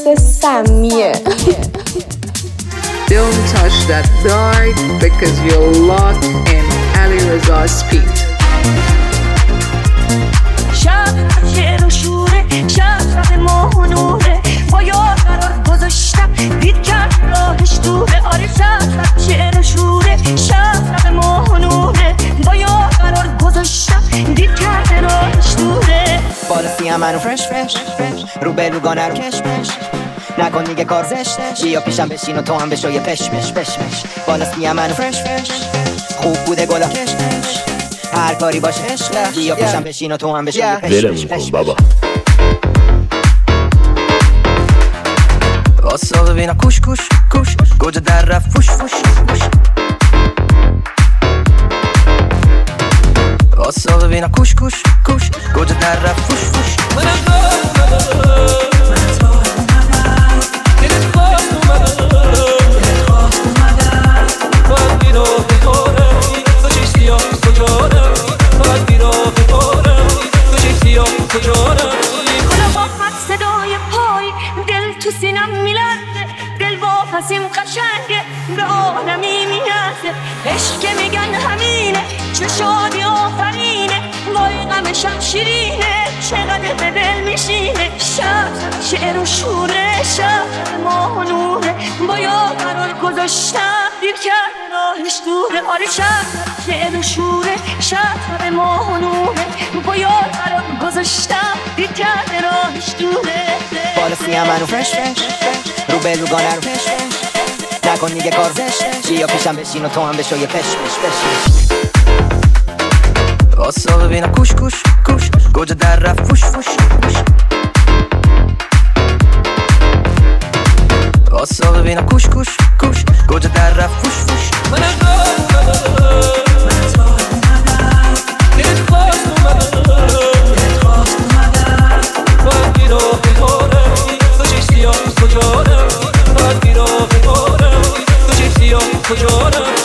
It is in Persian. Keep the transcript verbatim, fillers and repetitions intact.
مثل سمیه. Don't touch that dart because you're locked in Ali Reza's speed. شب شعر و شوره، شب ماه و نوره، با یار قرار گذاشتم دید کرد راهش دوره. آره شب شعر و شوره، شب ماه و نوره، با یار قرار گذاشتم دید کرد راهش دوره. بالا سیم منو فرش فرش رو بلوگانه رو کش پش نکن دیگه کار زشتش، بیا پیشم بشین و تو هم بشو یه پشمش پشمش. بالا سیم منو فرش فرش خوب بوده گلا کش کش، هر کاری باشه عشقه، بیا پیشم بشین و تو هم بشو یه پشمش پشمش. بابا واسا ببینم کوش کوش کوش گوجه در رفت فوش فوش فوش. واسا ببینم کوش کوش کوش گوجه در رفت فوش فوش. صدای پای دل تو سینم میلرزه، دل با پسیم قشنگه به آدمی میرسه. عشق میگن همینه چه شادی آفرینه، وای غمشم شیرینه چقدر به دل میشینه. شب شعر و شوره، شب ماه و نوره، با یار قرار گذاشتم دیر کرد راهش دوره. آره شب شعر و شوره، شب ماه و نوره، با یار قرار گذاشتم دیر کرد راهش دوره. بالا سیم منو فرش فرش رو بلوگانه رو پش پش نکن دیگه کار زشتش، بیا پیشم بشین و تو هم بشو یه پشمش پشمش. واسا ببینم کوش کوش کوش گوجه در رفت فوش فوش فوش. واسا ببینم کوش کوش کوش گوجه در رفت فوش فوش. کجا